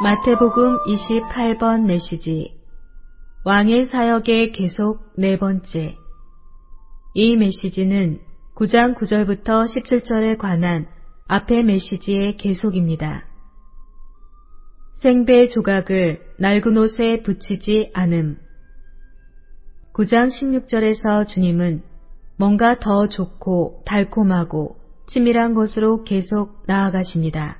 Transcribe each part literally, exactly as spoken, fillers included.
마태복음 이십팔 번 메시지 왕의 사역의 계속 네 번째. 이 메시지는 구 장 구 절부터 십칠 절에 관한 앞의 메시지의 계속입니다. 생배 조각을 낡은 옷에 붙이지 않음. 구 장 십육 절에서 주님은 뭔가 더 좋고 달콤하고 치밀한 것으로 계속 나아가십니다.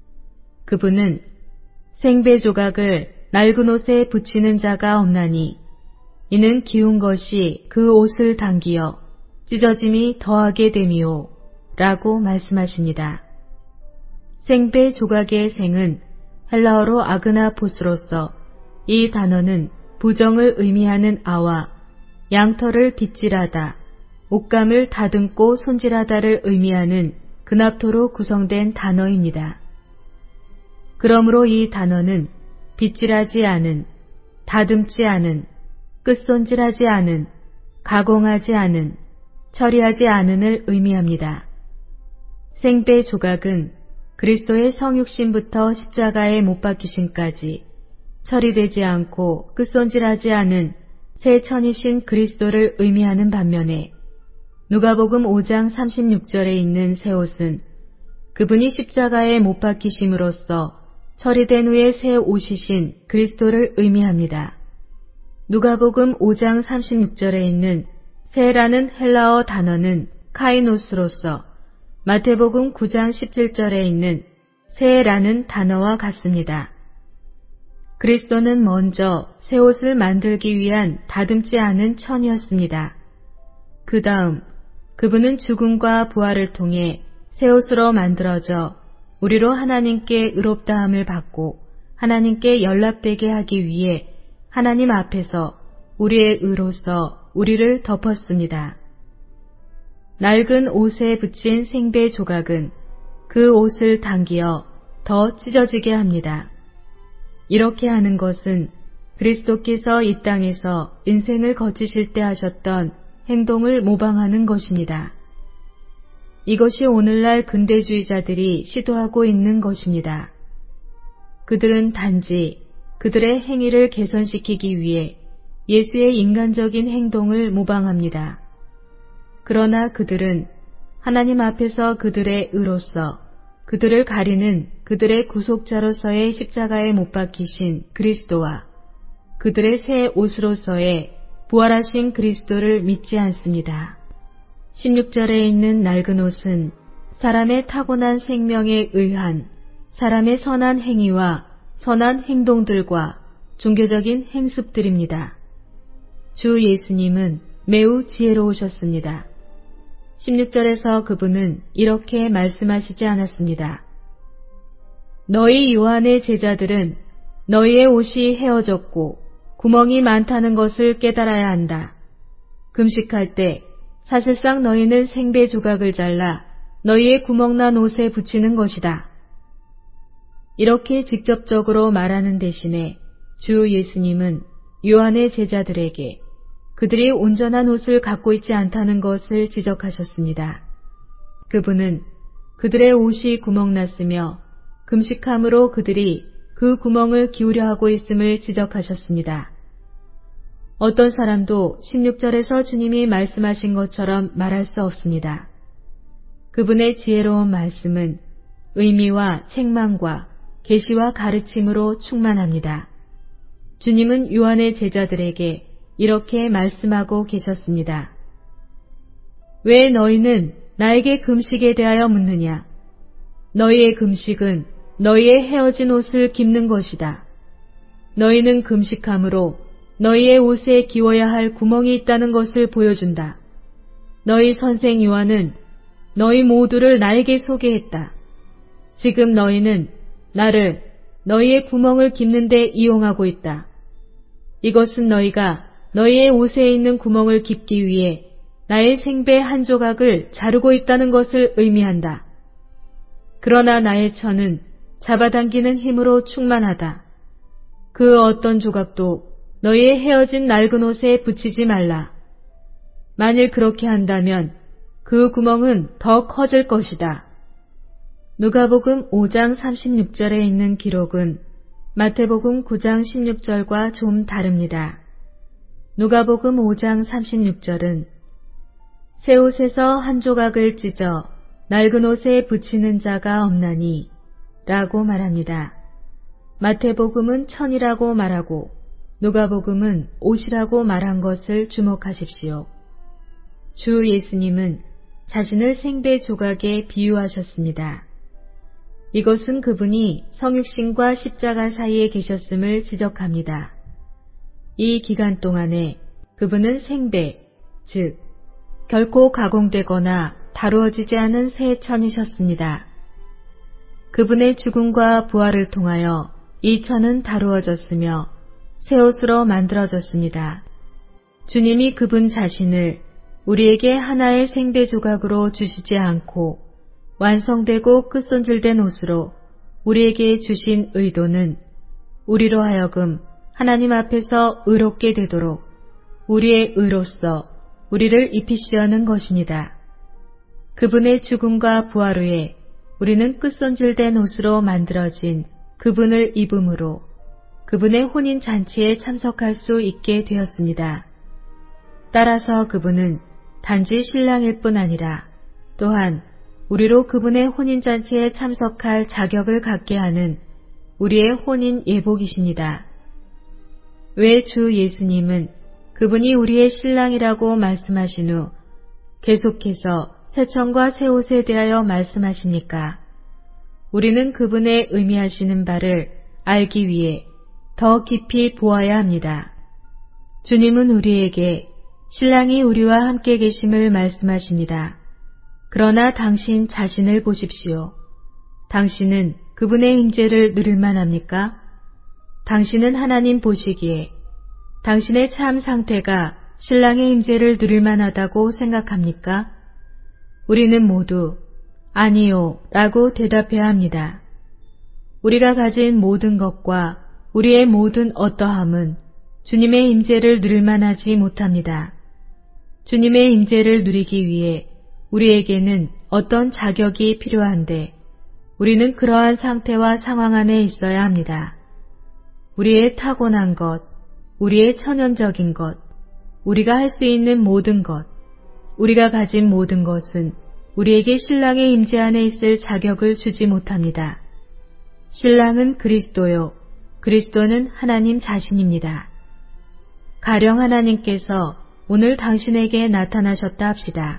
그분은 생배 조각을 낡은 옷에 붙이는 자가 없나니 이는 기운 것이 그 옷을 당기어 찢어짐이 더하게 됨이요 라고 말씀하십니다. 생배 조각의 생은 헬라어로 아그나포스로서 이 단어는 부정을 의미하는 아와 양털을 빗질하다, 옷감을 다듬고 손질하다를 의미하는 근합토로 구성된 단어입니다. 그러므로 이 단어는 빗질하지 않은, 다듬지 않은, 끝손질하지 않은, 가공하지 않은, 처리하지 않은을 의미합니다. 생배 조각은 그리스도의 성육신부터 십자가에 못 박히심까지 처리되지 않고 끝손질하지 않은 새 천이신 그리스도를 의미하는 반면에 누가복음 오 장 삼십육 절에 있는 새 옷은 그분이 십자가에 못 박히심으로써 처리된 후에 새 옷이신 그리스도를 의미합니다. 누가복음 오 장 삼십육 절에 있는 새라는 헬라어 단어는 카이노스로서 마태복음 구 장 십칠 절에 있는 새라는 단어와 같습니다. 그리스도는 먼저 새 옷을 만들기 위한 다듬지 않은 천이었습니다. 그 다음 그분은 죽음과 부활을 통해 새 옷으로 만들어져 우리로 하나님께 의롭다함을 받고 하나님께 연락되게 하기 위해 하나님 앞에서 우리의 의로서 우리를 덮었습니다. 낡은 옷에 붙인 생배 조각은 그 옷을 당기어 더 찢어지게 합니다. 이렇게 하는 것은 그리스도께서 이 땅에서 인생을 거치실 때 하셨던 행동을 모방하는 것입니다. 이것이 오늘날 근대주의자들이 시도하고 있는 것입니다. 그들은 단지 그들의 행위를 개선시키기 위해 예수의 인간적인 행동을 모방합니다. 그러나 그들은 하나님 앞에서 그들의 의로서 그들을 가리는 그들의 구속자로서의 십자가에 못 박히신 그리스도와 그들의 새 옷으로서의 부활하신 그리스도를 믿지 않습니다. 십육 절에 있는 낡은 옷은 사람의 타고난 생명에 의한 사람의 선한 행위와 선한 행동들과 종교적인 행습들입니다. 주 예수님은 매우 지혜로우셨습니다. 십육 절에서 그분은 이렇게 말씀하시지 않았습니다. 너희 요한의 제자들은 너희의 옷이 헤어졌고 구멍이 많다는 것을 깨달아야 한다. 금식할 때 사실상 너희는 생배 조각을 잘라 너희의 구멍난 옷에 붙이는 것이다. 이렇게 직접적으로 말하는 대신에 주 예수님은 요한의 제자들에게 그들이 온전한 옷을 갖고 있지 않다는 것을 지적하셨습니다. 그분은 그들의 옷이 구멍났으며 금식함으로 그들이 그 구멍을 기우려 하고 있음을 지적하셨습니다. 어떤 사람도 십육 절에서 주님이 말씀하신 것처럼 말할 수 없습니다. 그분의 지혜로운 말씀은 의미와 책망과 계시와 가르침으로 충만합니다. 주님은 요한의 제자들에게 이렇게 말씀하고 계셨습니다. 왜 너희는 나에게 금식에 대하여 묻느냐? 너희의 금식은 너희의 헤어진 옷을 깁는 것이다. 너희는 금식함으로 너희의 옷에 기워야 할 구멍이 있다는 것을 보여준다. 너희 선생 요한은 너희 모두를 나에게 소개했다. 지금 너희는 나를 너희의 구멍을 깁는 데 이용하고 있다. 이것은 너희가 너희의 옷에 있는 구멍을 깁기 위해 나의 생배 한 조각을 자르고 있다는 것을 의미한다. 그러나 나의 천은 잡아당기는 힘으로 충만하다. 그 어떤 조각도 너희의 헤어진 낡은 옷에 붙이지 말라. 만일 그렇게 한다면 그 구멍은 더 커질 것이다. 누가복음 오 장 삼십육 절에 있는 기록은 마태복음 구 장 십육 절과 좀 다릅니다. 누가복음 오 장 삼십육 절은 새 옷에서 한 조각을 찢어 낡은 옷에 붙이는 자가 없나니 라고 말합니다. 마태복음은 천이라고 말하고 누가복음은 옷이라고 말한 것을 주목하십시오. 주 예수님은 자신을 생배 조각에 비유하셨습니다. 이것은 그분이 성육신과 십자가 사이에 계셨음을 지적합니다. 이 기간 동안에 그분은 생배, 즉 결코 가공되거나 다루어지지 않은 새 천이셨습니다. 그분의 죽음과 부활을 통하여 이 천은 다루어졌으며 새 옷으로 만들어졌습니다. 주님이 그분 자신을 우리에게 하나의 생배 조각으로 주시지 않고 완성되고 끝손질된 옷으로 우리에게 주신 의도는 우리로 하여금 하나님 앞에서 의롭게 되도록 우리의 의로서 우리를 입히시려는 것입니다. 그분의 죽음과 부활 후에 우리는 끝손질된 옷으로 만들어진 그분을 입음으로 그분의 혼인 잔치에 참석할 수 있게 되었습니다. 따라서 그분은 단지 신랑일 뿐 아니라 또한 우리로 그분의 혼인잔치에 참석할 자격을 갖게 하는 우리의 혼인 예복이십니다. 왜 주 예수님은 그분이 우리의 신랑이라고 말씀하신 후 계속해서 새 천과 새 옷에 대하여 말씀하십니까? 우리는 그분의 의미하시는 바를 알기 위해 더 깊이 보아야 합니다. 주님은 우리에게 신랑이 우리와 함께 계심을 말씀하십니다. 그러나 당신 자신을 보십시오. 당신은 그분의 임재를 누릴 만합니까? 당신은 하나님 보시기에 당신의 참 상태가 신랑의 임재를 누릴 만하다고 생각합니까? 우리는 모두 아니요 라고 대답해야 합니다. 우리가 가진 모든 것과 우리의 모든 어떠함은 주님의 임재를 누릴 만하지 못합니다. 주님의 임재를 누리기 위해 우리에게는 어떤 자격이 필요한데 우리는 그러한 상태와 상황 안에 있어야 합니다. 우리의 타고난 것, 우리의 천연적인 것, 우리가 할 수 있는 모든 것, 우리가 가진 모든 것은 우리에게 신랑의 임재 안에 있을 자격을 주지 못합니다. 신랑은 그리스도요, 그리스도는 하나님 자신입니다. 가령 하나님께서 오늘 당신에게 나타나셨다 합시다.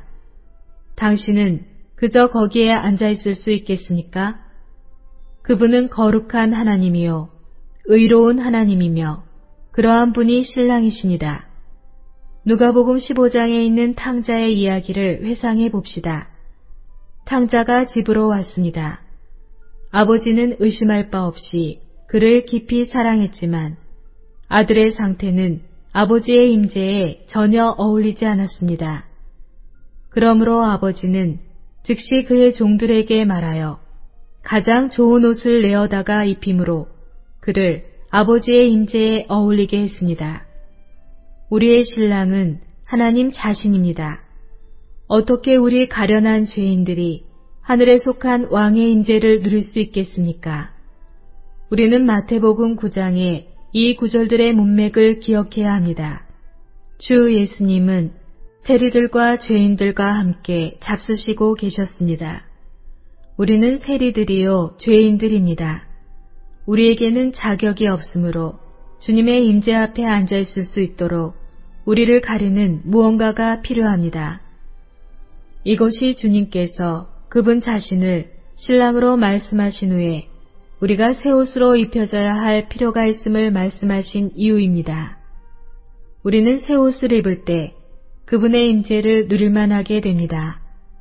당신은 그저 거기에 앉아 있을 수 있겠습니까? 그분은 거룩한 하나님이요, 의로운 하나님이며 그러한 분이 신랑이십니다. 누가복음 십오 장에 있는 탕자의 이야기를 회상해 봅시다. 탕자가 집으로 왔습니다. 아버지는 의심할 바 없이 그를 깊이 사랑했지만 아들의 상태는 아버지의 임재에 전혀 어울리지 않았습니다. 그러므로 아버지는 즉시 그의 종들에게 말하여 가장 좋은 옷을 내어다가 입힘으로 그를 아버지의 임재에 어울리게 했습니다. 우리의 신랑은 하나님 자신입니다. 어떻게 우리 가련한 죄인들이 하늘에 속한 왕의 임재를 누릴 수 있겠습니까? 우리는 마태복음 구 장의 이 구절들의 문맥을 기억해야 합니다. 주 예수님은 세리들과 죄인들과 함께 잡수시고 계셨습니다. 우리는 세리들이요 죄인들입니다. 우리에게는 자격이 없으므로 주님의 임재 앞에 앉아 있을 수 있도록 우리를 가리는 무언가가 필요합니다. 이것이 주님께서 그분 자신을 신랑으로 말씀하신 후에 우리가 새 옷으로 입혀져야 할 필요가 있음을 말씀하신 이유입니다. 우리는 새 옷을 입을 때 그분의 임재를 누릴 만하게 됩니다.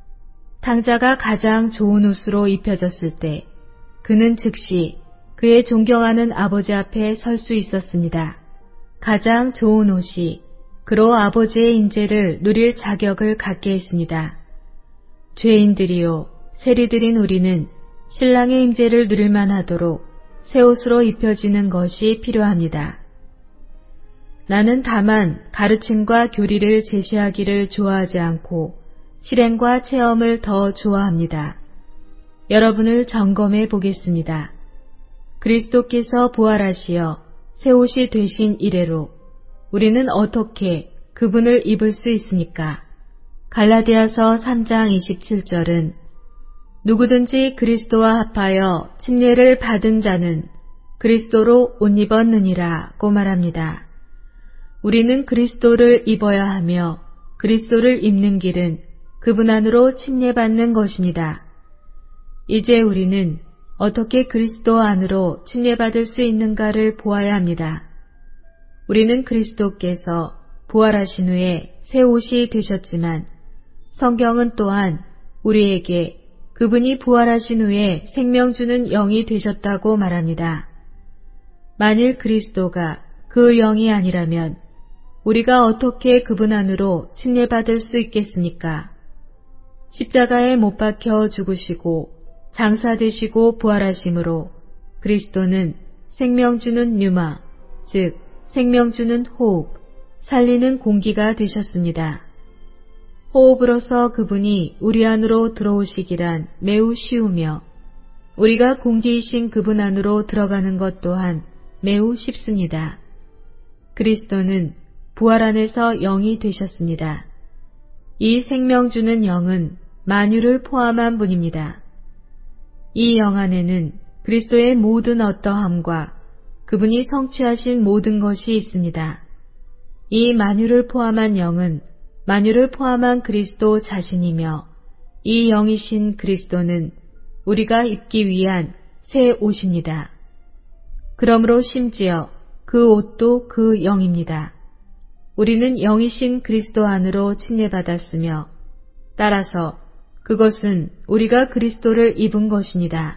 탕자가 가장 좋은 옷으로 입혀졌을 때 그는 즉시 그의 존경하는 아버지 앞에 설 수 있었습니다. 가장 좋은 옷이 그로 아버지의 임재를 누릴 자격을 갖게 했습니다. 죄인들이요 세리들인 우리는 신랑의 임재를 누릴 만하도록 새 옷으로 입혀지는 것이 필요합니다. 나는 다만 가르침과 교리를 제시하기를 좋아하지 않고 실행과 체험을 더 좋아합니다. 여러분을 점검해 보겠습니다. 그리스도께서 부활하시어 새 옷이 되신 이래로 우리는 어떻게 그분을 입을 수 있습니까? 갈라디아서 삼 장 이십칠 절은 누구든지 그리스도와 합하여 침례를 받은 자는 그리스도로 옷 입었느니라고 말합니다. 우리는 그리스도를 입어야 하며 그리스도를 입는 길은 그분 안으로 침례받는 것입니다. 이제 우리는 어떻게 그리스도 안으로 침례받을 수 있는가를 보아야 합니다. 우리는 그리스도께서 부활하신 후에 새 옷이 되셨지만 성경은 또한 우리에게 그분이 부활하신 후에 생명 주는 영이 되셨다고 말합니다. 만일 그리스도가 그 영이 아니라면 우리가 어떻게 그분 안으로 침례받을 수 있겠습니까? 십자가에 못 박혀 죽으시고 장사되시고 부활하심으로 그리스도는 생명 주는 뇌마, 즉 생명 주는 호흡, 살리는 공기가 되셨습니다. 호흡으로서 그분이 우리 안으로 들어오시기란 매우 쉬우며 우리가 공기이신 그분 안으로 들어가는 것 또한 매우 쉽습니다. 그리스도는 부활 안에서 영이 되셨습니다. 이 생명 주는 영은 만유를 포함한 분입니다. 이 영 안에는 그리스도의 모든 어떠함과 그분이 성취하신 모든 것이 있습니다. 이 만유를 포함한 영은 만유를 포함한 그리스도 자신이며 이 영이신 그리스도는 우리가 입기 위한 새 옷입니다. 그러므로 심지어 그 옷도 그 영입니다. 우리는 영이신 그리스도 안으로 침례받았으며 따라서 그것은 우리가 그리스도를 입은 것입니다.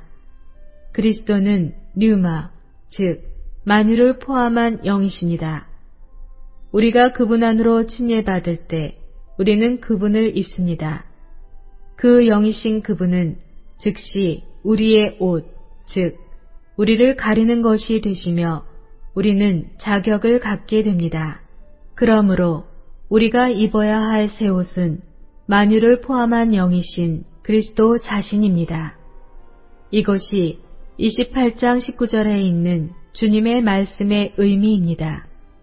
그리스도는 류마, 즉 만유를 포함한 영이십니다. 우리가 그분 안으로 침례받을 때 우리는 그분을 입습니다. 그 영이신 그분은 즉시 우리의 옷, 즉 우리를 가리는 것이 되시며 우리는 자격을 갖게 됩니다. 그러므로 우리가 입어야 할 새 옷은 만유를 포함한 영이신 그리스도 자신입니다. 이것이 이십팔 장 십구 절에 있는 주님의 말씀의 의미입니다.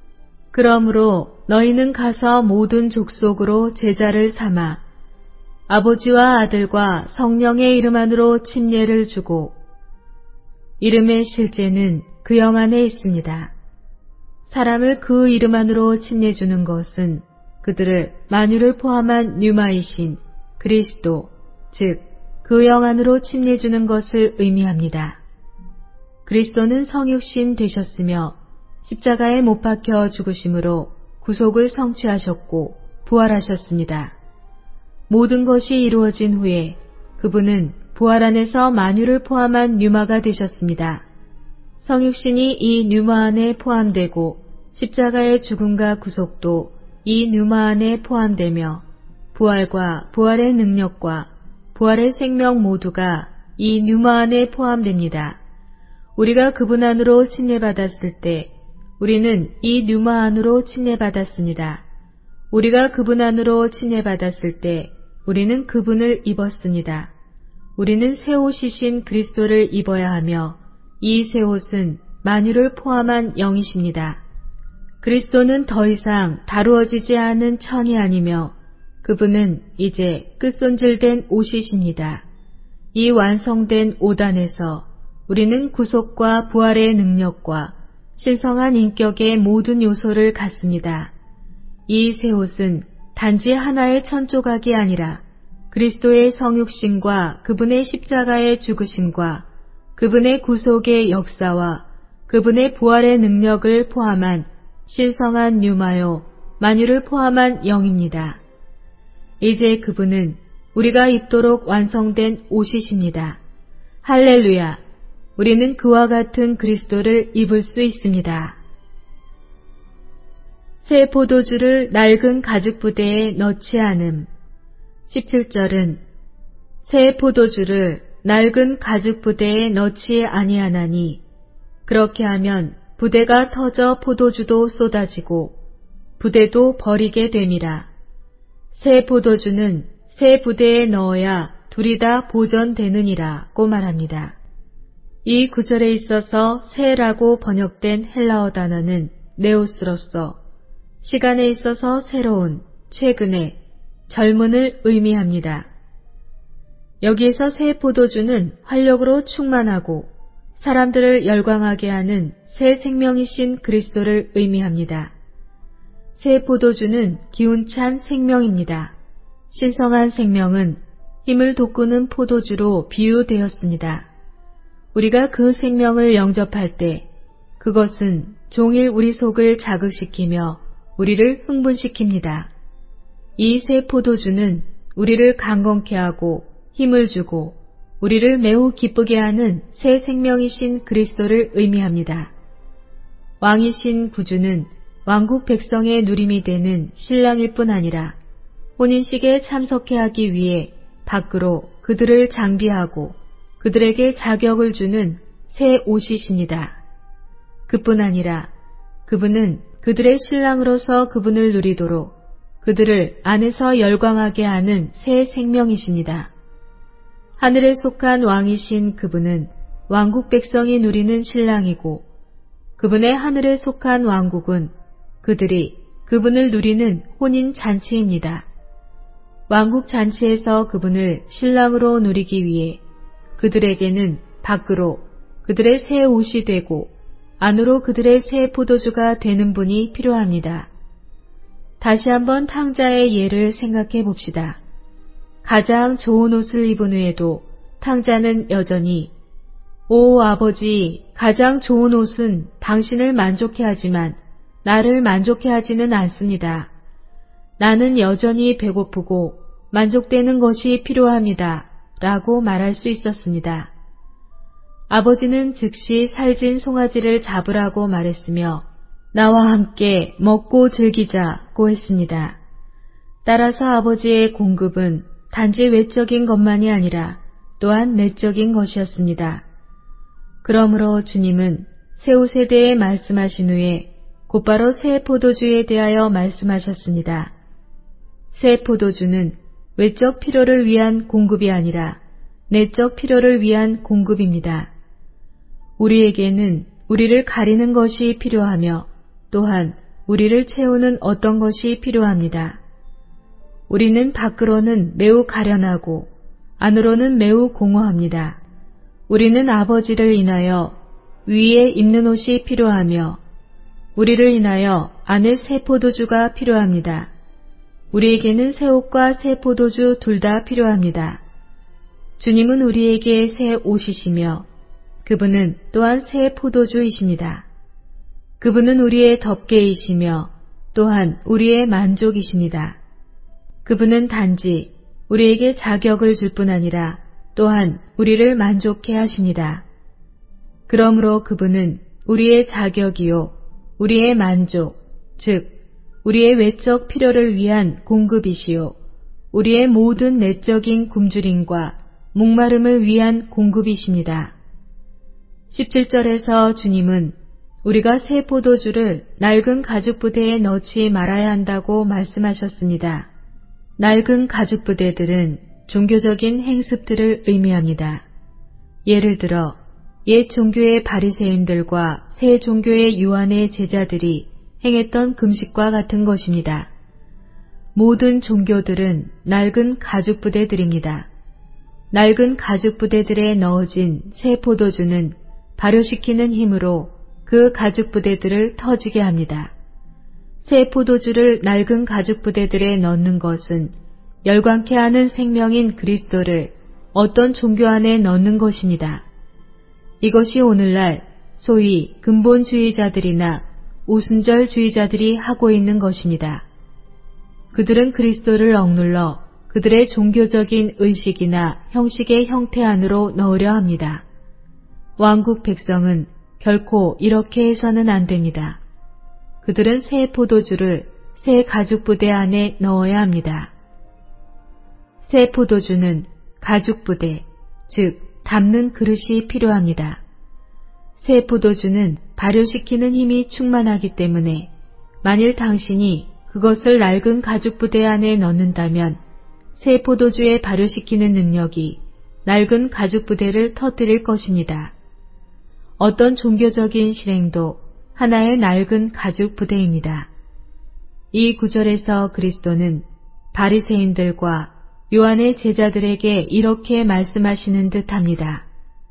그러므로 너희는 가서 모든 족속으로 제자를 삼아 아버지와 아들과 성령의 이름 안으로 침례를 주고 이름의 실제는 그 영 안에 있습니다. 사람을 그 이름 안으로 침례 주는 것은 그들을 만유를 포함한 뇌마이신 그리스도, 즉 그 영 안으로 침례 주는 것을 의미합니다. 그리스도는 성육신 되셨으며 십자가에 못 박혀 죽으심으로 구속을 성취하셨고 부활하셨습니다. 모든 것이 이루어진 후에 그분은 부활 안에서 만유를 포함한 뇌마가 되셨습니다. 성육신이 이 뇌마 안에 포함되고 십자가의 죽음과 구속도 이 뇌마 안에 포함되며 부활과 부활의 능력과 부활의 생명 모두가 이 뇌마 안에 포함됩니다. 우리가 그분 안으로 침례받았을 때 우리는 이 뇌마 안으로 침례받았습니다. 우리가 그분 안으로 침례받았을 때 우리는 그분을 입었습니다. 우리는 새 옷이신 그리스도를 입어야 하며 이 새 옷은 만유를 포함한 영이십니다. 그리스도는 더 이상 다루어지지 않은 천이 아니며 그분은 이제 끝손질된 옷이십니다. 이 완성된 옷 안에서 우리는 구속과 부활의 능력과 신성한 인격의 모든 요소를 갖습니다. 이 새 옷은 단지 하나의 천조각이 아니라 그리스도의 성육신과 그분의 십자가의 죽으심과 그분의 구속의 역사와 그분의 부활의 능력을 포함한 신성한 뇌마요 만유를 포함한 영입니다. 이제 그분은 우리가 입도록 완성된 옷이십니다. 할렐루야! 우리는 그와 같은 그리스도를 입을 수 있습니다. 새 포도주를 낡은 가죽 부대에 넣지 않음. 십칠 절은 새 포도주를 낡은 가죽 부대에 넣지 아니하나니 그렇게 하면 부대가 터져 포도주도 쏟아지고 부대도 버리게 됨이라. 새 포도주는 새 부대에 넣어야 둘이 다 보존되느니라고 말합니다. 이 구절에 있어서 새라고 번역된 헬라어 단어는 네오스로서 시간에 있어서 새로운, 최근의, 젊은을 의미합니다. 여기에서 새 포도주는 활력으로 충만하고 사람들을 열광하게 하는 새 생명이신 그리스도를 의미합니다. 새 포도주는 기운찬 생명입니다. 신성한 생명은 힘을 돋구는 포도주로 비유되었습니다. 우리가 그 생명을 영접할 때 그것은 종일 우리 속을 자극시키며 우리를 흥분시킵니다. 이 새 포도주는 우리를 강건케 하고 힘을 주고 우리를 매우 기쁘게 하는 새 생명이신 그리스도를 의미합니다. 왕이신 구주는 왕국 백성의 누림이 되는 신랑일 뿐 아니라 혼인식에 참석해 하기 위해 밖으로 그들을 장비하고 그들에게 자격을 주는 새 옷이십니다. 그뿐 아니라 그분은 그들의 신랑으로서 그분을 누리도록 그들을 안에서 열광하게 하는 새 생명이십니다. 하늘에 속한 왕이신 그분은 왕국 백성이 누리는 신랑이고 그분의 하늘에 속한 왕국은 그들이 그분을 누리는 혼인 잔치입니다. 왕국 잔치에서 그분을 신랑으로 누리기 위해 그들에게는 밖으로 그들의 새 옷이 되고 안으로 그들의 새 포도주가 되는 분이 필요합니다. 다시 한번 탕자의 예를 생각해 봅시다. 가장 좋은 옷을 입은 후에도 탕자는 여전히 오 아버지, 가장 좋은 옷은 당신을 만족해 하지만 나를 만족해 하지는 않습니다. 나는 여전히 배고프고 만족되는 것이 필요합니다. 라고 말할 수 있었습니다. 아버지는 즉시 살진 송아지를 잡으라고 말했으며 나와 함께 먹고 즐기자고 했습니다. 따라서 아버지의 공급은 단지 외적인 것만이 아니라 또한 내적인 것이었습니다. 그러므로 주님은 새 옷에 대해 말씀하신 후에 곧바로 새 포도주에 대하여 말씀하셨습니다. 새 포도주는 외적 필요를 위한 공급이 아니라 내적 필요를 위한 공급입니다. 우리에게는 우리를 가리는 것이 필요하며 또한 우리를 채우는 어떤 것이 필요합니다. 우리는 밖으로는 매우 가련하고 안으로는 매우 공허합니다. 우리는 아버지를 인하여 위에 입는 옷이 필요하며 우리를 인하여 안에 새 포도주가 필요합니다. 우리에게는 새 옷과 새 포도주 둘 다 필요합니다. 주님은 우리에게 새 옷이시며 그분은 또한 새 포도주이십니다. 그분은 우리의 덮개이시며 또한 우리의 만족이십니다. 그분은 단지 우리에게 자격을 줄 뿐 아니라 또한 우리를 만족해 하십니다. 그러므로 그분은 우리의 자격이요, 우리의 만족, 즉 우리의 외적 필요를 위한 공급이시요, 우리의 모든 내적인 굶주림과 목마름을 위한 공급이십니다. 십칠 절에서 주님은 우리가 새 포도주를 낡은 가죽 부대에 넣지 말아야 한다고 말씀하셨습니다. 낡은 가죽 부대들은 종교적인 행습들을 의미합니다. 예를 들어 옛 종교의 바리새인들과 새 종교의 요한의 제자들이 행했던 금식과 같은 것입니다. 모든 종교들은 낡은 가죽 부대들입니다. 낡은 가죽 부대들에 넣어진 새 포도주는 발효시키는 힘으로 그 가죽 부대들을 터지게 합니다. 새 포도주를 낡은 가죽 부대들에 넣는 것은 열광케 하는 생명인 그리스도를 어떤 종교 안에 넣는 것입니다. 이것이 오늘날 소위 근본주의자들이나 오순절주의자들이 하고 있는 것입니다. 그들은 그리스도를 억눌러 그들의 종교적인 의식이나 형식의 형태 안으로 넣으려 합니다. 왕국 백성은 결코 이렇게 해서는 안 됩니다. 그들은 새 포도주를 새 가죽 부대 안에 넣어야 합니다. 새 포도주는 가죽 부대, 즉 담는 그릇이 필요합니다. 새 포도주는 발효시키는 힘이 충만하기 때문에 만일 당신이 그것을 낡은 가죽 부대 안에 넣는다면 새 포도주에 발효시키는 능력이 낡은 가죽 부대를 터뜨릴 것입니다. 어떤 종교적인 실행도 하나의 낡은 가죽 부대입니다. 이 구절에서 그리스도는 바리새인들과 요한의 제자들에게 이렇게 말씀하시는 듯합니다.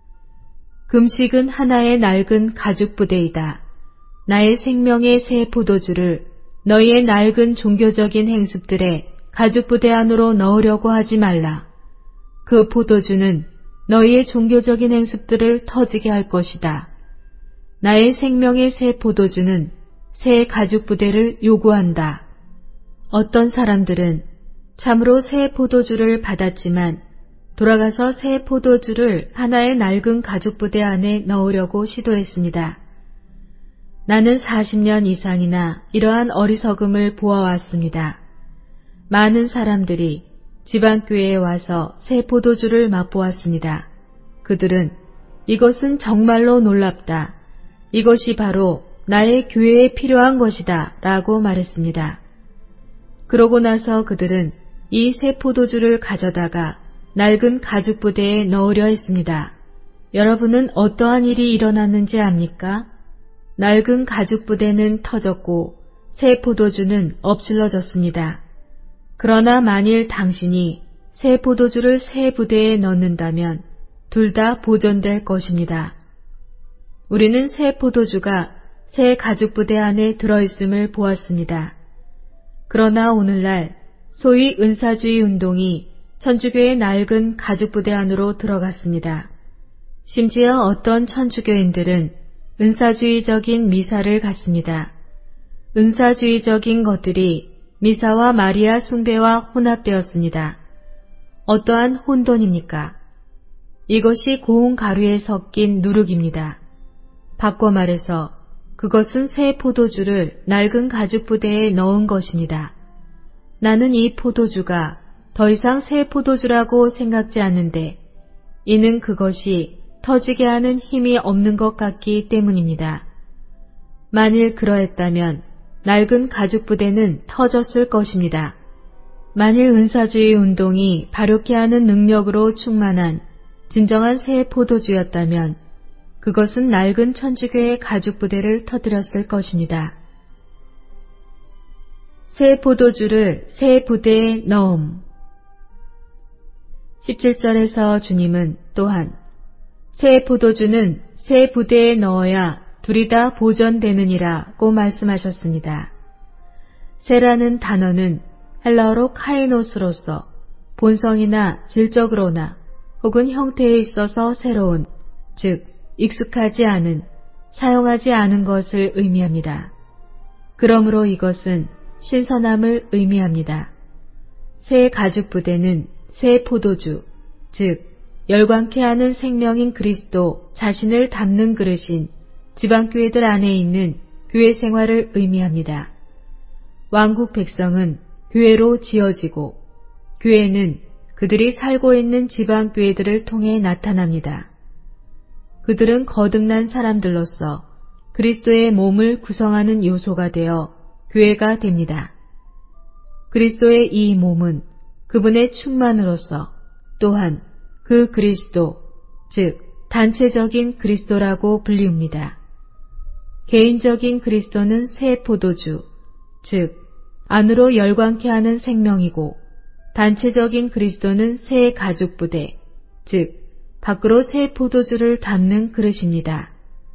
금식은 하나의 낡은 가죽 부대이다. 나의 생명의 새 포도주를 너희의 낡은 종교적인 행습들의 가죽 부대 안으로 넣으려고 하지 말라. 그 포도주는 너희의 종교적인 행습들을 터지게 할 것이다. 나의 생명의 새 포도주는 새 가죽 부대를 요구한다. 어떤 사람들은 참으로 새 포도주를 받았지만 돌아가서 새 포도주를 하나의 낡은 가죽 부대 안에 넣으려고 시도했습니다. 나는 사십 년 이상이나 이러한 어리석음을 보아왔습니다. 많은 사람들이 지방교회에 와서 새 포도주를 맛보았습니다. 그들은 이것은 정말로 놀랍다. 이것이 바로 나의 교회에 필요한 것이다 라고 말했습니다. 그러고 나서 그들은 이 새 포도주를 가져다가 낡은 가죽 부대에 넣으려 했습니다. 여러분은 어떠한 일이 일어났는지 압니까? 낡은 가죽 부대는 터졌고 새 포도주는 엎질러졌습니다. 그러나 만일 당신이 새 포도주를 새 부대에 넣는다면 둘 다 보존될 것입니다. 우리는 새 포도주가 새 가죽 부대 안에 들어있음을 보았습니다. 그러나 오늘날 소위 은사주의 운동이 천주교의 낡은 가죽 부대 안으로 들어갔습니다. 심지어 어떤 천주교인들은 은사주의적인 미사를 갖습니다. 은사주의적인 것들이 미사와 마리아 숭배와 혼합되었습니다. 어떠한 혼돈입니까? 이것이 고운 가루에 섞인 누룩입니다. 바꿔 말해서 그것은 새 포도주를 낡은 가죽 부대에 넣은 것입니다. 나는 이 포도주가 더 이상 새 포도주라고 생각지 않는데 이는 그것이 터지게 하는 힘이 없는 것 같기 때문입니다. 만일 그러했다면 낡은 가죽 부대는 터졌을 것입니다. 만일 은사주의 운동이 발효케 하는 능력으로 충만한 진정한 새 포도주였다면 그것은 낡은 천주교의 가죽 부대를 터뜨렸을 것입니다. 새 포도주를 새 부대에 넣음. 십칠 절에서 주님은 또한 새 포도주는 새 부대에 넣어야 둘이 다 보존되느니라고 말씀하셨습니다. 새라는 단어는 헬라어로 카이노스로서 본성이나 질적으로나 혹은 형태에 있어서 새로운, 즉 익숙하지 않은, 사용하지 않은 것을 의미합니다. 그러므로 이것은 신선함을 의미합니다. 새 가죽 부대는 새 포도주, 즉 열광케 하는 생명인 그리스도 자신을 담는 그릇인 지방교회들 안에 있는 교회 생활을 의미합니다. 왕국 백성은 교회로 지어지고 교회는 그들이 살고 있는 지방교회들을 통해 나타납니다. 그들은 거듭난 사람들로서 그리스도의 몸을 구성하는 요소가 되어 교회가 됩니다. 그리스도의 이 몸은 그분의 충만으로서 또한 그 그리스도, 즉 단체적인 그리스도라고 불리웁니다. 개인적인 그리스도는 새 포도주, 즉 안으로 열광케 하는 생명이고 단체적인 그리스도는 새 가죽 부대, 즉 밖으로 새 포도주를 담는 그릇입니다.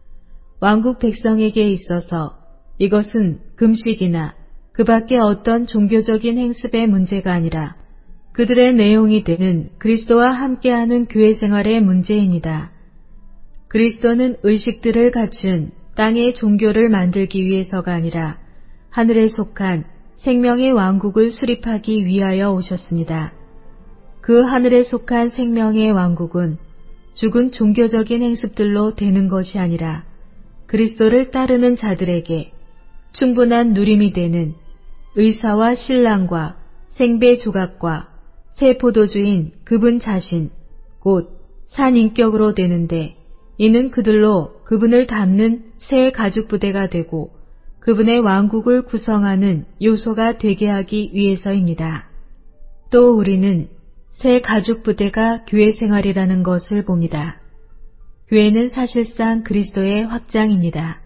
왕국 백성에게 있어서 이것은 금식이나 그 밖의 어떤 종교적인 행습의 문제가 아니라 그들의 내용이 되는 그리스도와 함께하는 교회 생활의 문제입니다. 그리스도는 의식들을 갖춘 땅의 종교를 만들기 위해서가 아니라 하늘에 속한 생명의 왕국을 수립하기 위하여 오셨습니다. 그 하늘에 속한 생명의 왕국은 죽은 종교적인 행습들로 되는 것이 아니라 그리스도를 따르는 자들에게 충분한 누림이 되는 의사와 신랑과 생배 조각과 새 포도주인 그분 자신, 곧 산 인격으로 되는데 이는 그들로 그분을 담는 새 가죽 부대가 되고 그분의 왕국을 구성하는 요소가 되게 하기 위해서입니다. 또 우리는 새 가죽 부대가 교회 생활이라는 것을 봅니다. 교회는 사실상 그리스도의 확장입니다.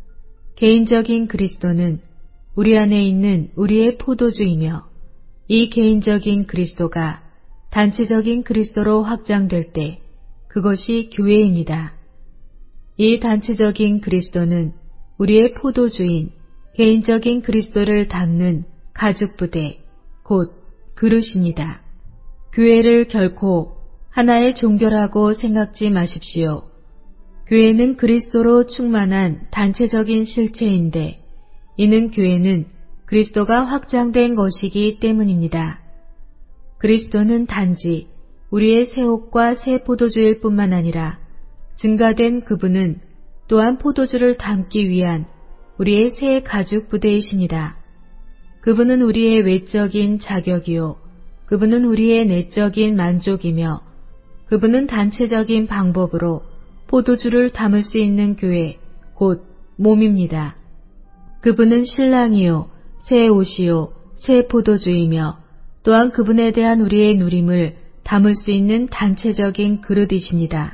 개인적인 그리스도는 우리 안에 있는 우리의 포도주이며 이 개인적인 그리스도가 단체적인 그리스도로 확장될 때 그것이 교회입니다. 이 단체적인 그리스도는 우리의 포도주인 개인적인 그리스도를 담는 가죽부대, 곧 그릇입니다. 교회를 결코 하나의 종교라고 생각지 마십시오. 교회는 그리스도로 충만한 단체적인 실체인데 이는 교회는 그리스도가 확장된 것이기 때문입니다. 그리스도는 단지 우리의 새 옷과 새 포도주일 뿐만 아니라 증가된 그분은 또한 포도주를 담기 위한 우리의 새 가죽 부대이십니다. 그분은 우리의 외적인 자격이요. 그분은 우리의 내적인 만족이며 그분은 단체적인 방법으로 포도주를 담을 수 있는 교회, 곧 몸입니다. 그분은 신랑이요, 새 옷이요, 새 포도주이며 또한 그분에 대한 우리의 누림을 담을 수 있는 단체적인 그릇이십니다.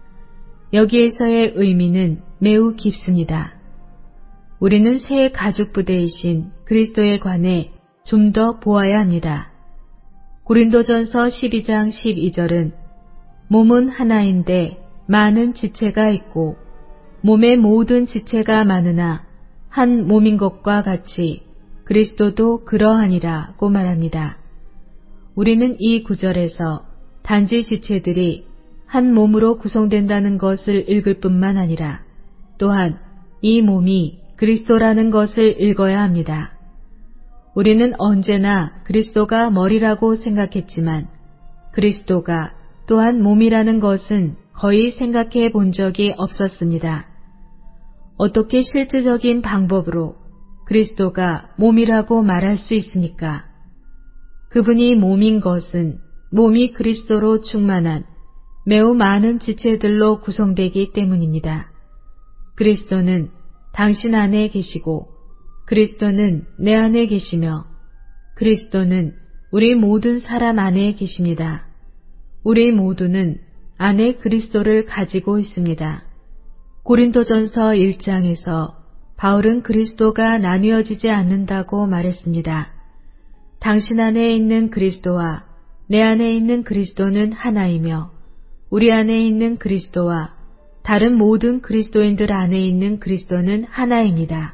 여기에서의 의미는 매우 깊습니다. 우리는 새 가죽 부대이신 그리스도에 관해 좀 더 보아야 합니다. 고린도전서 십이 장 십이 절은 몸은 하나인데 많은 지체가 있고 몸의 모든 지체가 많으나 한 몸인 것과 같이 그리스도도 그러하니라고 말합니다. 우리는 이 구절에서 단지 지체들이 한 몸으로 구성된다는 것을 읽을 뿐만 아니라 또한 이 몸이 그리스도라는 것을 읽어야 합니다. 우리는 언제나 그리스도가 머리라고 생각했지만 그리스도가 또한 몸이라는 것은 거의 생각해 본 적이 없었습니다. 어떻게 실질적인 방법으로 그리스도가 몸이라고 말할 수 있습니까? 그분이 몸인 것은 몸이 그리스도로 충만한 매우 많은 지체들로 구성되기 때문입니다. 그리스도는 당신 안에 계시고 그리스도는 내 안에 계시며 그리스도는 우리 모든 사람 안에 계십니다. 우리 모두는 안에 그리스도를 가지고 있습니다. 고린도전서 일 장에서 바울은 그리스도가 나뉘어지지 않는다고 말했습니다. 당신 안에 있는 그리스도와 내 안에 있는 그리스도는 하나이며 우리 안에 있는 그리스도와 다른 모든 그리스도인들 안에 있는 그리스도는 하나입니다.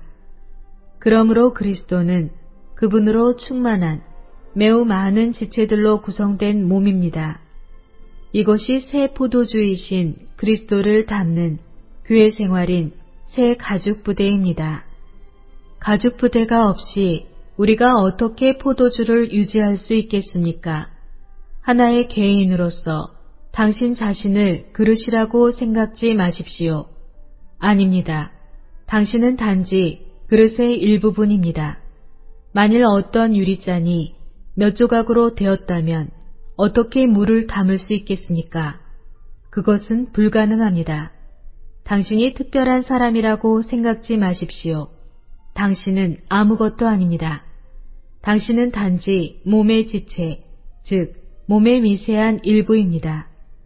그러므로 그리스도는 그분으로 충만한 매우 많은 지체들로 구성된 몸입니다. 이것이 새 포도주이신 그리스도를 담는 교회 생활인 새 가죽 부대입니다. 가죽 부대가 없이 우리가 어떻게 포도주를 유지할 수 있겠습니까? 하나의 개인으로서 당신 자신을 그릇이라고 생각지 마십시오. 아닙니다. 당신은 단지 그릇의 일부분입니다. 만일 어떤 유리잔이 몇 조각으로 되었다면 어떻게 물을 담을 수 있겠습니까? 그것은 불가능합니다. 당신이 특별한 사람이라고 생각지 마십시오. 당신은 아무것도 아닙니다. 당신은 단지 몸의 지체, 즉 몸의 미세한 일부입니다.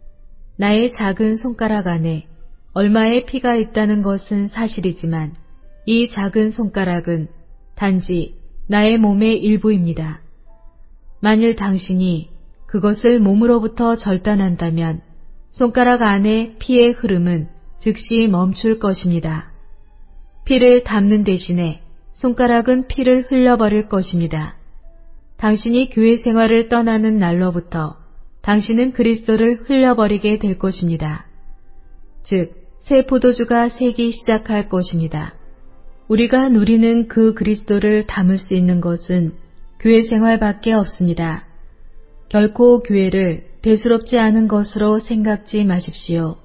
나의 작은 손가락 안에 얼마의 피가 있다는 것은 사실이지만 이 작은 손가락은 단지 나의 몸의 일부입니다. 만일 당신이 그것을 몸으로부터 절단한다면 손가락 안에 피의 흐름은 즉시 멈출 것입니다. 피를 담는 대신에 손가락은 피를 흘려버릴 것입니다. 당신이 교회 생활을 떠나는 날로부터 당신은 그리스도를 흘려버리게 될 것입니다. 즉, 새 포도주가 새기 시작할 것입니다. 우리가 누리는 그 그리스도를 담을 수 있는 것은 교회 생활밖에 없습니다. 결코 교회를 대수롭지 않은 것으로 생각지 마십시오.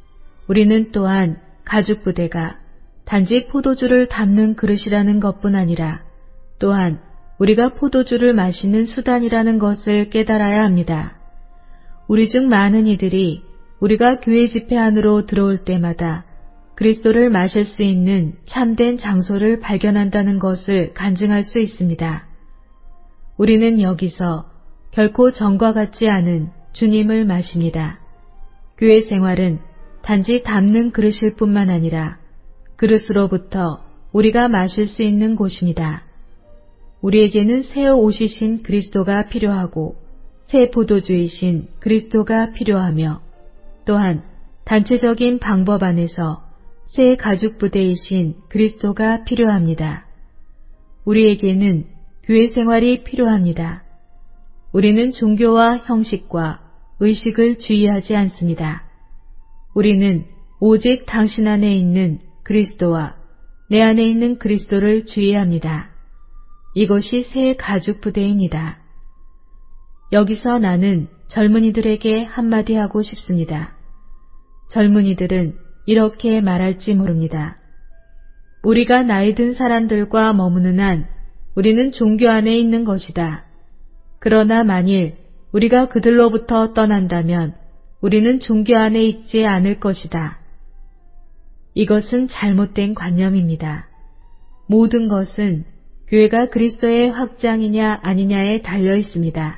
우리는 또한 가죽 부대가 단지 포도주를 담는 그릇이라는 것뿐 아니라 또한 우리가 포도주를 마시는 수단이라는 것을 깨달아야 합니다. 우리 중 많은 이들이 우리가 교회 집회 안으로 들어올 때마다 그리스도를 마실 수 있는 참된 장소를 발견한다는 것을 간증할 수 있습니다. 우리는 여기서 결코 전과 같지 않은 주님을 마십니다. 교회 생활은 단지 담는 그릇일 뿐만 아니라 그릇으로부터 우리가 마실 수 있는 곳입니다. 우리에게는 새 옷이신 그리스도가 필요하고 새 포도주이신 그리스도가 필요하며 또한 단체적인 방법 안에서 새 가죽 부대이신 그리스도가 필요합니다. 우리에게는 교회 생활이 필요합니다. 우리는 종교와 형식과 의식을 주의하지 않습니다. 우리는 오직 당신 안에 있는 그리스도와 내 안에 있는 그리스도를 주의합니다. 이것이 새 가죽 부대입니다. 여기서 나는 젊은이들에게 한마디 하고 싶습니다. 젊은이들은 이렇게 말할지 모릅니다. 우리가 나이 든 사람들과 머무는 한 우리는 종교 안에 있는 것이다. 그러나 만일 우리가 그들로부터 떠난다면 우리는 종교 안에 있지 않을 것이다. 이것은 잘못된 관념입니다. 모든 것은 교회가 그리스도의 확장이냐 아니냐에 달려 있습니다.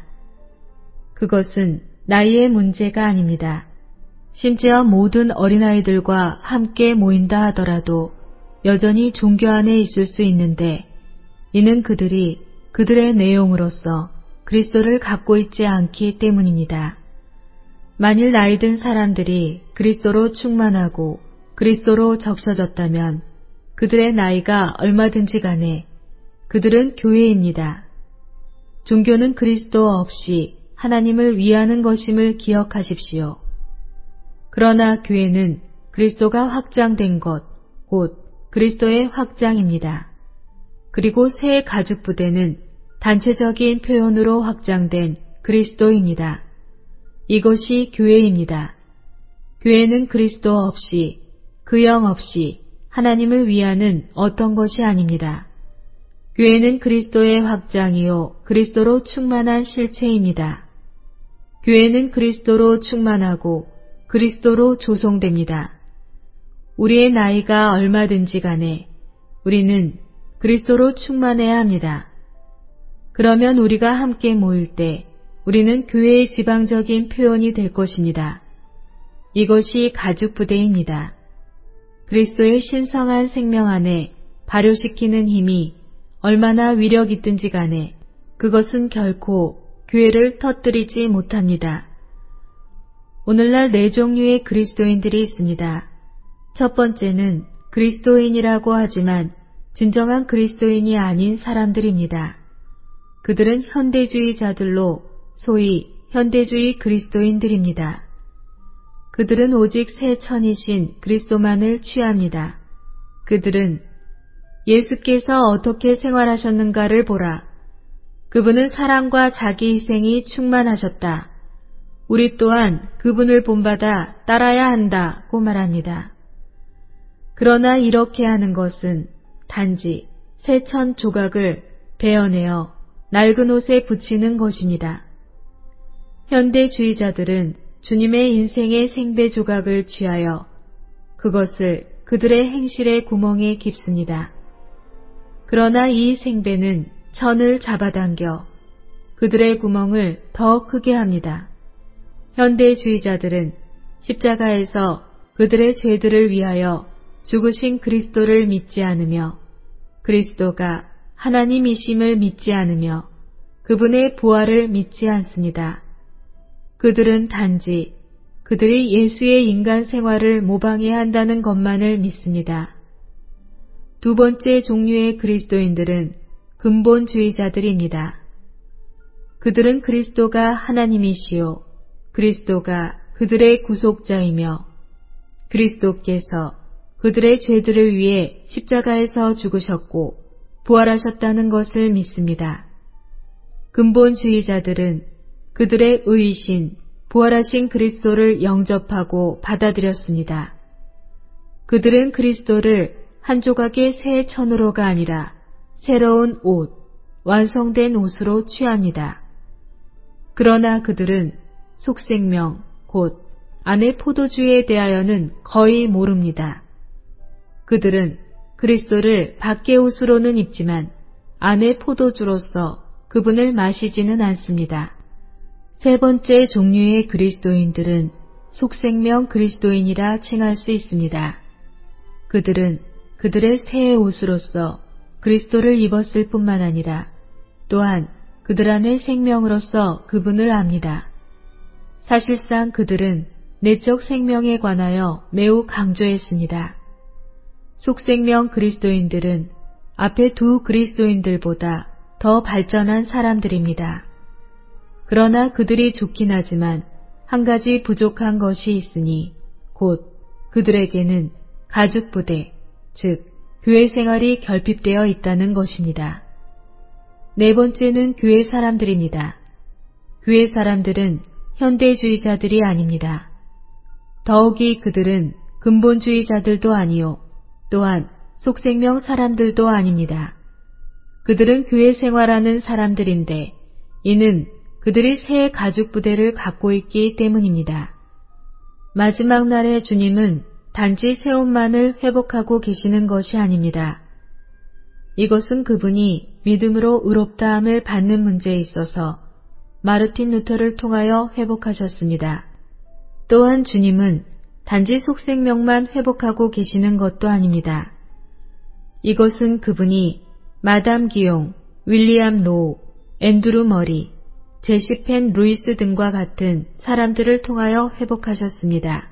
그것은 나이의 문제가 아닙니다. 심지어 모든 어린아이들과 함께 모인다 하더라도 여전히 종교 안에 있을 수 있는데 이는 그들이 그들의 내용으로서 그리스도를 갖고 있지 않기 때문입니다. 만일 나이 든 사람들이 그리스도로 충만하고 그리스도로 적셔졌다면 그들의 나이가 얼마든지 간에 그들은 교회입니다. 종교는 그리스도 없이 하나님을 위하는 것임을 기억하십시오. 그러나 교회는 그리스도가 확장된 것, 곧 그리스도의 확장입니다. 그리고 새 가죽 부대는 단체적인 표현으로 확장된 그리스도입니다. 이것이 교회입니다. 교회는 그리스도 없이, 그 영 없이 하나님을 위하는 어떤 것이 아닙니다. 교회는 그리스도의 확장이요 그리스도로 충만한 실체입니다. 교회는 그리스도로 충만하고 그리스도로 조성됩니다. 우리의 나이가 얼마든지 간에 우리는 그리스도로 충만해야 합니다. 그러면 우리가 함께 모일 때 우리는 교회의 지방적인 표현이 될 것입니다. 이것이 가죽 부대입니다. 그리스도의 신성한 생명 안에 발효시키는 힘이 얼마나 위력 있든지 간에 그것은 결코 교회를 터뜨리지 못합니다. 오늘날 네 종류의 그리스도인들이 있습니다. 첫 번째는 그리스도인이라고 하지만 진정한 그리스도인이 아닌 사람들입니다. 그들은 현대주의자들로 소위 현대주의 그리스도인들입니다. 그들은 오직 새 천이신 그리스도만을 취합니다. 그들은 예수께서 어떻게 생활하셨는가를 보라. 그분은 사랑과 자기 희생이 충만하셨다. 우리 또한 그분을 본받아 따라야 한다고 말합니다. 그러나 이렇게 하는 것은 단지 새 천 조각을 베어내어 낡은 옷에 붙이는 것입니다. 현대주의자들은 주님의 인생의 생배 조각을 취하여 그것을 그들의 행실의 구멍에 깁습니다. 그러나 이 생배는 천을 잡아당겨 그들의 구멍을 더 크게 합니다. 현대주의자들은 십자가에서 그들의 죄들을 위하여 죽으신 그리스도를 믿지 않으며 그리스도가 하나님이심을 믿지 않으며 그분의 부활을 믿지 않습니다. 그들은 단지 그들이 예수의 인간 생활을 모방해야 한다는 것만을 믿습니다. 두 번째 종류의 그리스도인들은 근본주의자들입니다. 그들은 그리스도가 하나님이시요 그리스도가 그들의 구속자이며 그리스도께서 그들의 죄들을 위해 십자가에서 죽으셨고 부활하셨다는 것을 믿습니다. 근본주의자들은 그들의 의이신 부활하신 그리스도를 영접하고 받아들였습니다. 그들은 그리스도를 한 조각의 새 천으로가 아니라 새로운 옷, 완성된 옷으로 취합니다. 그러나 그들은 속생명, 곧 안의 포도주에 대하여는 거의 모릅니다. 그들은 그리스도를 밖의 옷으로는 입지만 안의 포도주로서 그분을 마시지는 않습니다. 세 번째 종류의 그리스도인들은 속생명 그리스도인이라 칭할 수 있습니다. 그들은 그들의 새 옷으로서 그리스도를 입었을 뿐만 아니라 또한 그들 안의 생명으로서 그분을 압니다. 사실상 그들은 내적 생명에 관하여 매우 강조했습니다. 속생명 그리스도인들은 앞에 두 그리스도인들보다 더 발전한 사람들입니다. 그러나 그들이 좋긴 하지만 한 가지 부족한 것이 있으니 곧 그들에게는 가죽부대, 즉 교회 생활이 결핍되어 있다는 것입니다. 네 번째는 교회 사람들입니다. 교회 사람들은 현대주의자들이 아닙니다. 더욱이 그들은 근본주의자들도 아니요 또한 속생명 사람들도 아닙니다. 그들은 교회 생활하는 사람들인데 이는 그들이 새 가죽부대를 갖고 있기 때문입니다. 마지막 날에 주님은 단지 새 옷만을 회복하고 계시는 것이 아닙니다. 이것은 그분이 믿음으로 의롭다함을 받는 문제에 있어서 마르틴 루터를 통하여 회복하셨습니다. 또한 주님은 단지 속생명만 회복하고 계시는 것도 아닙니다. 이것은 그분이 마담 기용, 윌리엄 로우, 앤드루 머리, 제시 펜 루이스 등과 같은 사람들을 통하여 회복하셨습니다.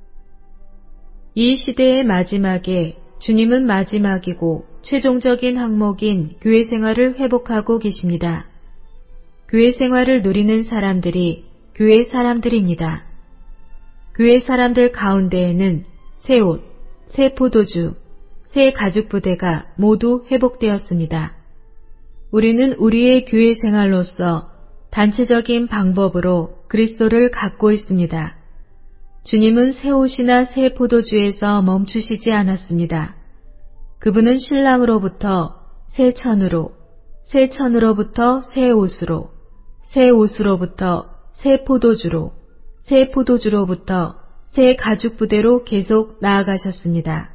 이 시대의 마지막에 주님은 마지막이고 최종적인 항목인 교회 생활을 회복하고 계십니다. 교회 생활을 누리는 사람들이 교회 사람들입니다. 교회 사람들 가운데에는 새 옷, 새 포도주, 새 가죽부대가 모두 회복되었습니다. 우리는 우리의 교회 생활로서 단체적인 방법으로 그리스도를 갖고 있습니다. 주님은 새 옷이나 새 포도주에서 멈추시지 않았습니다. 그분은 신랑으로부터 새 천으로, 새 천으로부터 새 옷으로, 새 옷으로부터 새 포도주로, 새 포도주로부터 새 가죽부대로 계속 나아가셨습니다.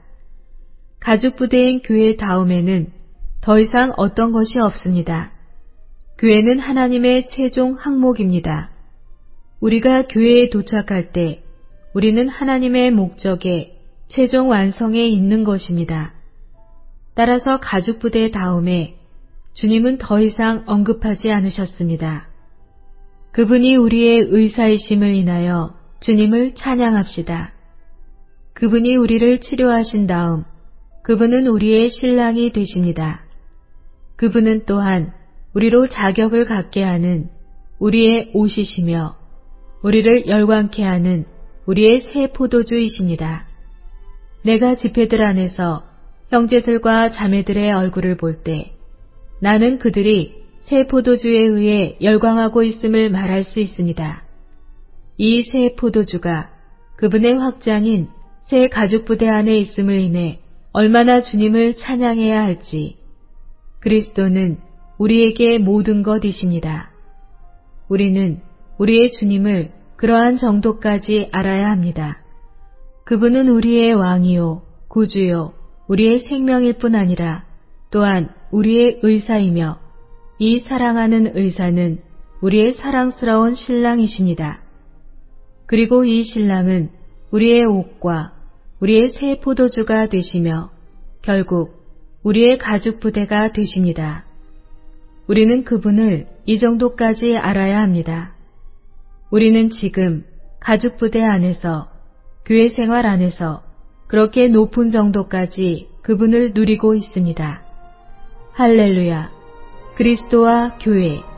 가죽부대인 교회 다음에는 더 이상 어떤 것이 없습니다. 교회는 하나님의 최종 항목입니다. 우리가 교회에 도착할 때 우리는 하나님의 목적의 최종 완성에 있는 것입니다. 따라서 가죽부대 다음에 주님은 더 이상 언급하지 않으셨습니다. 그분이 우리의 의사이심을 인하여 주님을 찬양합시다. 그분이 우리를 치료하신 다음 그분은 우리의 신랑이 되십니다. 그분은 또한 우리로 자격을 갖게 하는 우리의 옷이시며 우리를 열광케 하는 우리의 새 포도주이십니다. 내가 집회들 안에서 형제들과 자매들의 얼굴을 볼 때 나는 그들이 새 포도주에 의해 열광하고 있음을 말할 수 있습니다. 이 새 포도주가 그분의 확장인 새 가죽부대 안에 있음을 인해 얼마나 주님을 찬양해야 할지. 그리스도는 우리에게 모든 것이십니다. 우리는 우리의 주님을 그러한 정도까지 알아야 합니다. 그분은 우리의 왕이요, 구주요, 우리의 생명일 뿐 아니라 또한 우리의 의사이며 이 사랑하는 의사는 우리의 사랑스러운 신랑이십니다. 그리고 이 신랑은 우리의 옷과 우리의 새 포도주가 되시며 결국 우리의 가죽부대가 되십니다. 우리는 그분을 이 정도까지 알아야 합니다. 우리는 지금 가죽부대 안에서 교회 생활 안에서 그렇게 높은 정도까지 그분을 누리고 있습니다. 할렐루야! 그리스도와 교회